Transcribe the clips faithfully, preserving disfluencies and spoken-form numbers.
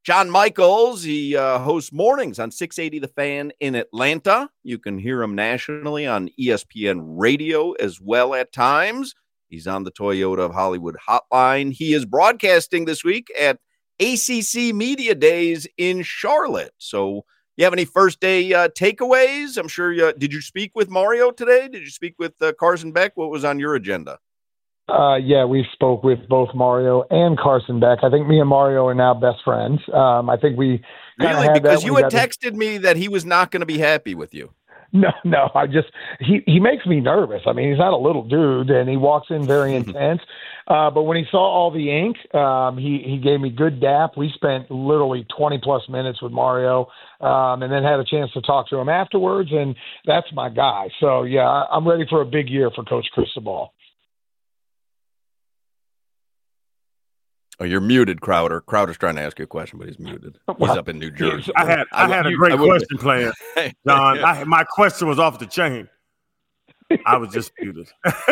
John Michaels, he uh, hosts mornings on six eighty The Fan in Atlanta. You can hear him nationally on E S P N Radio as well at times. He's on the Toyota of Hollywood hotline. He is broadcasting this week at A C C Media Days in Charlotte. So you have any first day uh, takeaways? I'm sure you, did you speak with Mario today? Did you speak with uh, Carson Beck? What was on your agenda? Uh, yeah, we spoke with both Mario and Carson Beck. I think me and Mario are now best friends. Um, I think we really had because that you had to... texted me that he was not going to be happy with you. No, no, I just he he makes me nervous. I mean, he's not a little dude, and he walks in very intense. Uh, but when he saw all the ink, um, he he gave me good dap. We spent literally twenty plus minutes with Mario, um, and then had a chance to talk to him afterwards. And that's my guy. So yeah, I, I'm ready for a big year for Coach Cristobal. Oh, you're muted, Crowder. Crowder's trying to ask you a question, but he's muted. He's well, up in New Jersey. I had I, I had a great I question planned, John. I, my question was off the chain. I was just muted.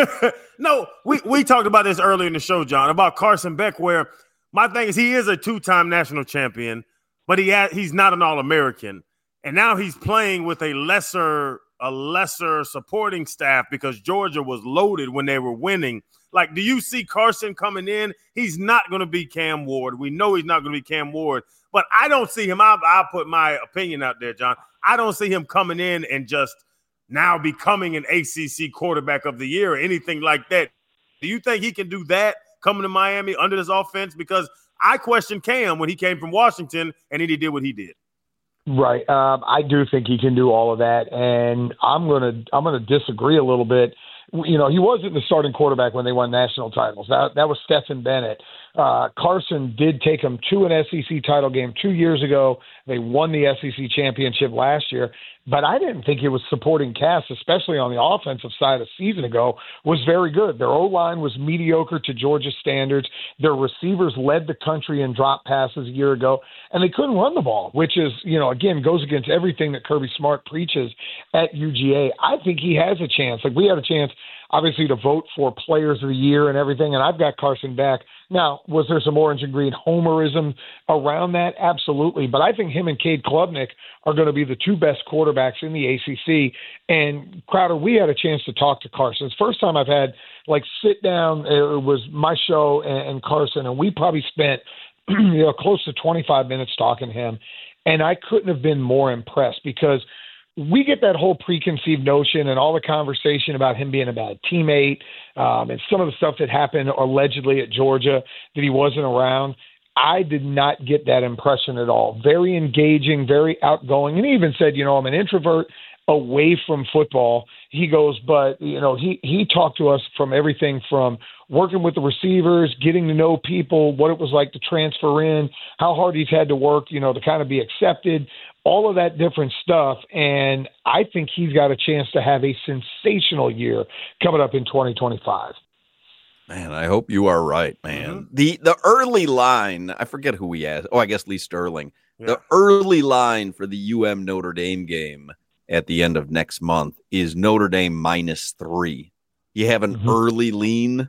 No, we, we talked about this earlier in the show, John, about Carson Beck, where my thing is he is a two-time national champion, but he had, he's not an All-American. And now he's playing with a lesser a lesser supporting staff because Georgia was loaded when they were winning. Like, do you see Carson coming in? He's not going to be Cam Ward. We know he's not going to be Cam Ward. But I don't see him. I'll, I'll put my opinion out there, John. I don't see him coming in and just now becoming an A C C quarterback of the year or anything like that. Do you think he can do that coming to Miami under this offense? Because I questioned Cam when he came from Washington and then he did what he did. Right. Um, I do think he can do all of that. And I'm going to I'm going to disagree a little bit. You know, he wasn't the starting quarterback when they won national titles. That that was Stetson Bennett. Uh, Carson did take them to an S E C title game two years ago. They won the S E C championship last year. But I didn't think it was supporting cast, especially on the offensive side a season ago, was very good. Their O-line was mediocre to Georgia standards. Their receivers led the country in drop passes a year ago, and they couldn't run the ball, which is, you know, again, goes against everything that Kirby Smart preaches at U G A. I think he has a chance. Like, we had a chance, obviously, to vote for players of the year and everything, and I've got Carson back. Now, was there some orange and green homerism around that? Absolutely. But I think him and Cade Klubnik are going to be the two best quarterbacks in the A C C. And, Crowder, we had a chance to talk to Carson. It's the first time I've had, like, sit down. It was my show and, and Carson, and we probably spent, you know, close to twenty-five minutes talking to him. And I couldn't have been more impressed because we get that whole preconceived notion and all the conversation about him being a bad teammate um, and some of the stuff that happened allegedly at Georgia that he wasn't around. I did not get that impression at all. Very engaging, very outgoing. And he even said, you know, I'm an introvert away from football. He goes, but, you know, he, he talked to us from everything from working with the receivers, getting to know people, what it was like to transfer in, how hard he's had to work, you know, to kind of be accepted, all of that different stuff. And I think he's got a chance to have a sensational year coming up in twenty twenty-five. Man, I hope you are right, man. Mm-hmm. The the early line, I forget who we asked. Oh, I guess Lee Sterling. Yeah. The early line for the U M Notre Dame game at the end of next month is Notre Dame minus three. You have an mm-hmm. early lean?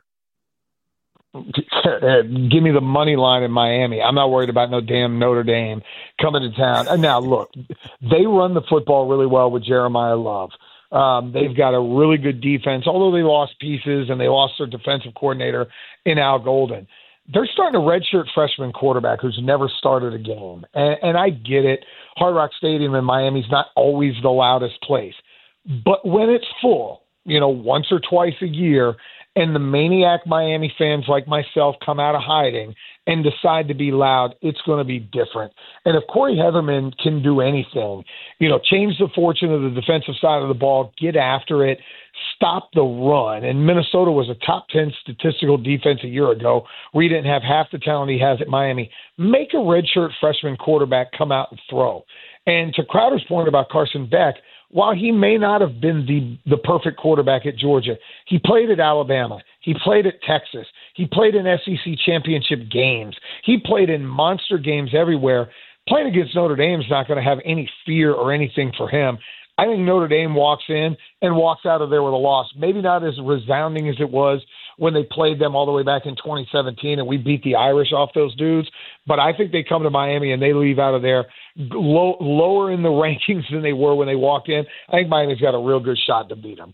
Give me the money line in Miami. I'm not worried about no damn Notre Dame coming to town. And now, look, they run the football really well with Jeremiah Love. Um, they've got a really good defense, although they lost pieces and they lost their defensive coordinator in Al Golden. They're starting a redshirt freshman quarterback who's never started a game. And, and I get it. Hard Rock Stadium in Miami is not always the loudest place. But when it's full, you know, once or twice a year, and the maniac Miami fans like myself come out of hiding and decide to be loud, it's going to be different. And if Corey Heatherman can do anything, you know, change the fortune of the defensive side of the ball, get after it, stop the run. And Minnesota was a top ten statistical defense a year ago where he didn't have half the talent he has at Miami. Make a redshirt freshman quarterback come out and throw. And to Crowder's point about Carson Beck, while he may not have been the, the perfect quarterback at Georgia, he played at Alabama. He played at Texas. He played in S E C championship games. He played in monster games everywhere. Playing against Notre Dame is not going to have any fear or anything for him. I think Notre Dame walks in and walks out of there with a loss. Maybe not as resounding as it was when they played them all the way back in twenty seventeen and we beat the Irish off those dudes. But I think they come to Miami and they leave out of there low, lower in the rankings than they were when they walked in. I think Miami's got a real good shot to beat them.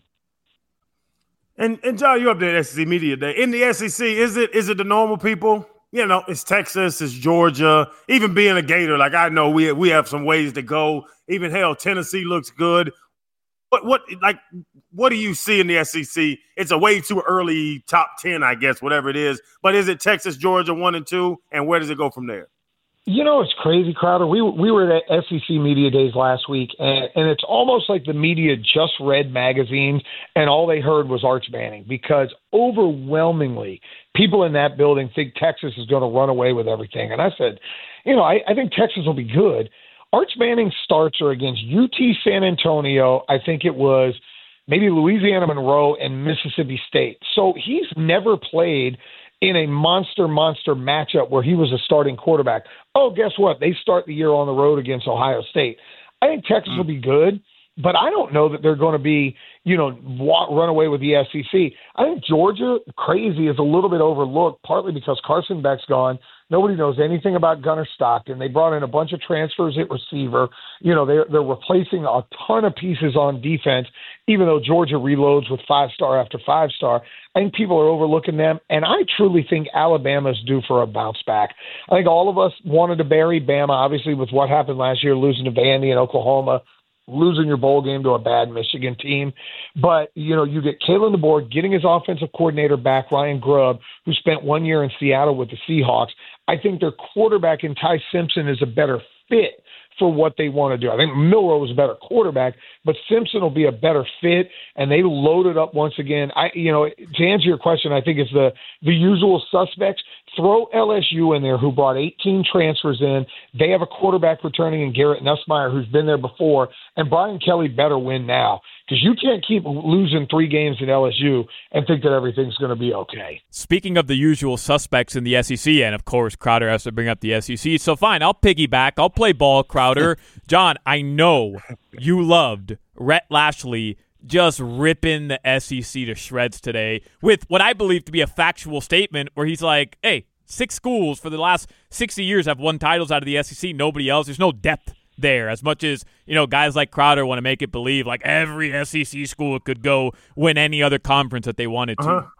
And and John, you're up there at S E C Media Day. In the S E C, is it is it the normal people? You know, it's Texas, it's Georgia. Even being a Gator, like I know we we have some ways to go. Even hell, Tennessee looks good. What what like what do you see in the S E C? It's a way too early top ten, I guess, whatever it is. But is it Texas, Georgia, one and two? And where does it go from there? You know, it's crazy, Crowder. We we were at S E C Media Days last week, and, and it's almost like the media just read magazines, and all they heard was Arch Manning, because overwhelmingly people in that building think Texas is going to run away with everything. And I said, you know, I, I think Texas will be good. Arch Manning's starts are against U T San Antonio. I think it was maybe Louisiana Monroe and Mississippi State. So he's never played in a monster, monster matchup where he was a starting quarterback. Oh, guess what? They start the year on the road against Ohio State. I think Texas mm. will be good, but I don't know that they're going to be, you know, walk, run away with the S E C. I think Georgia, crazy, is a little bit overlooked, partly because Carson Beck's gone. Nobody knows anything about Gunnar Stockton. They brought in a bunch of transfers at receiver. You know, they're, they're replacing a ton of pieces on defense, even though Georgia reloads with five-star after five-star. I think people are overlooking them, and I truly think Alabama's due for a bounce back. I think all of us wanted to bury Bama, obviously, with what happened last year, losing to Vandy and Oklahoma, losing your bowl game to a bad Michigan team. But, you know, you get Kalen DeBoer getting his offensive coordinator back, Ryan Grubb, who spent one year in Seattle with the Seahawks. I think their quarterback in Ty Simpson is a better fit for what they want to do. I think Milroe was a better quarterback, but Simpson will be a better fit, and they loaded up once again. I, you know, to answer your question, I think it's the the usual suspects. Throw L S U in there, who brought eighteen transfers in. They have a quarterback returning in Garrett Nussmeier, who's been there before, and Brian Kelly better win now, because you can't keep losing three games at L S U and think that everything's going to be okay. Speaking of the usual suspects in the S E C, and of course Crowder has to bring up the S E C, so fine, I'll piggyback. I'll play ball, Crowder. John, I know you loved Rhett Lashley just ripping the S E C to shreds today with what I believe to be a factual statement where he's like, hey, six schools for the last sixty years have won titles out of the S E C, nobody else. There's no depth there, as much as, you know, guys like Crowder want to make it believe like every S E C school could go win any other conference that they wanted to. Uh-huh.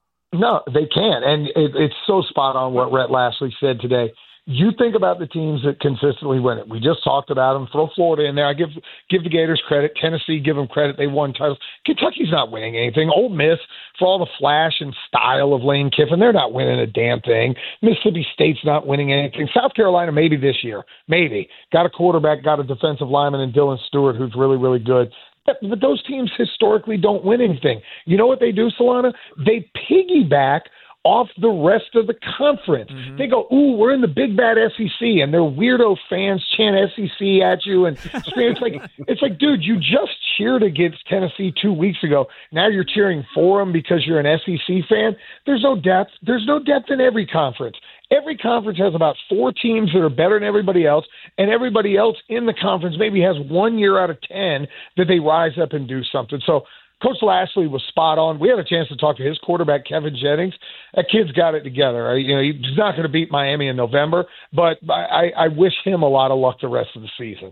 No, they can't. And it, it's so spot on what Rhett Lashley said today. You think about the teams that consistently win it. We just talked about them. Throw Florida in there. I give give the Gators credit. Tennessee, give them credit. They won titles. Kentucky's not winning anything. Ole Miss, for all the flash and style of Lane Kiffin, they're not winning a damn thing. Mississippi State's not winning anything. South Carolina, maybe this year. Maybe. Got a quarterback, got a defensive lineman in Dylan Stewart, who's really, really good. But, but those teams historically don't win anything. You know what they do, Solana? They piggyback off the rest of the conference. Mm-hmm. They go, ooh, we're in the big bad S E C, and their weirdo fans chant S E C at you, and it's like, it's like, dude, you just cheered against Tennessee two weeks ago. Now you're cheering for them because you're an S E C fan. There's no depth. There's no depth in every conference. Every conference has about four teams that are better than everybody else, and everybody else in the conference maybe has one year out of ten that they rise up and do something. So Coach Lashley was spot on. We had a chance to talk to his quarterback, Kevin Jennings. That kid's got it together. You know, he's not going to beat Miami in November, but I, I wish him a lot of luck the rest of the season.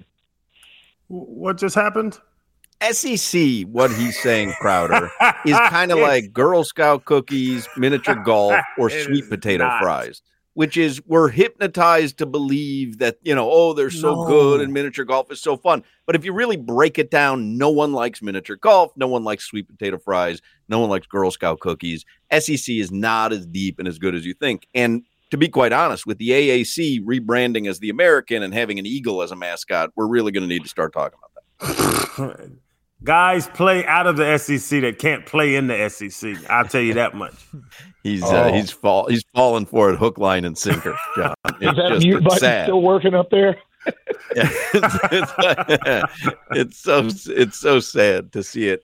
What just happened? S E C, what he's saying, Crowder, is kind of like Girl Scout cookies, miniature golf, or sweet potato not. fries. Which is, we're hypnotized to believe that, you know, oh, they're so no. good and miniature golf is so fun. But if you really break it down, no one likes miniature golf. No one likes sweet potato fries. No one likes Girl Scout cookies. S E C is not as deep and as good as you think. And to be quite honest, with the A A C rebranding as the American and having an eagle as a mascot, we're really going to need to start talking about that. Guys play out of the S E C that can't play in the S E C. I'll tell you that much. He's oh. uh, he's fall he's falling for it, hook, line, and sinker, John. It's Is that just, mute button sad. Still working up there? yeah, it's, it's, it's so it's so sad to see it.